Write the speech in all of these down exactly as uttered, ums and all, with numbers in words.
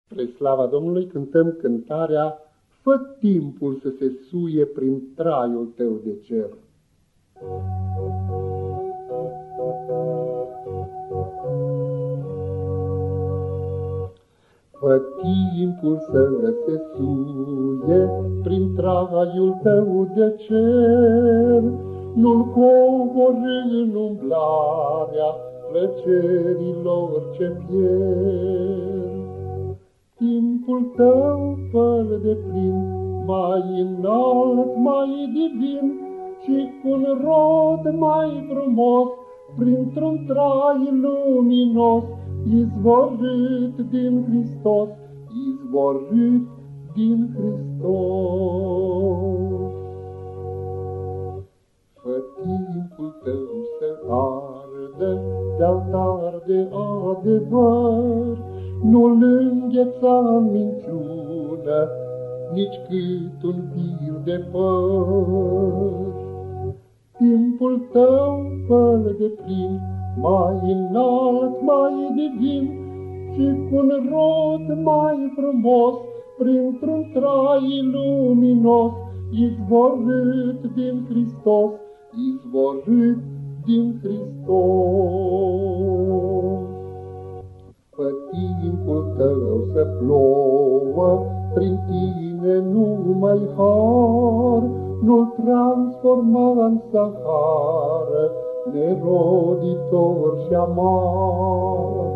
Spre slava Domnului cântăm cântarea Fă timpul să se suie prin traiul tău de cer. Fă timpul să se suie prin traiul tău de cer, nu-l coborî în umblarea plăcerilor ce pierd. Timpul tău fă-l de plin, mai înalt, mai divin, și cu un rod mai frumos, printr-un trai luminos, izvorât din Hristos, izvorât din Hristos. Fă timpul tău să ardă de altar de adevăr, nu-l îngheța în minciună, nici cât un fir de păr. Timpul tău fă-l de plin, mai înalt, mai divin, și cu un rod mai frumos, printr-un trai luminos, izvorât din Hristos, izvorât din Hristos. Fă timpul tău să plouă, prin tine numai har, nu-l transforma în sahară, neroditor și amar.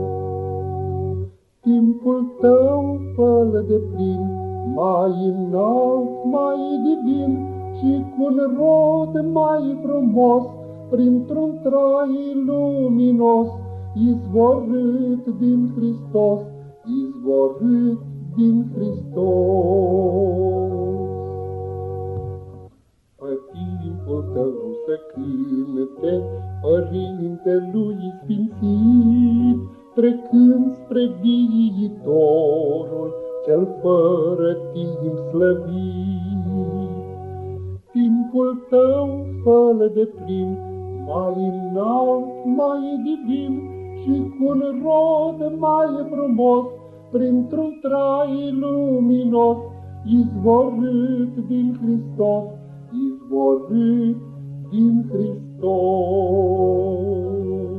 Timpul tău fă-l de plin, mai înalt, mai divin, și cu un rod mai frumos, printr-un trai luminos, izvorât din Hristos, izvorât din Hristos. Fă timpul tău să cânte, Părinte lui sfințit, trecând spre viitorul cel fără timp slăvit. Timpul tău fă-l de plin, mai înalt, mai divin, și cu un rod mai frumos, printr-un trai luminos, izvorât din Hristos, izvorât din Hristos.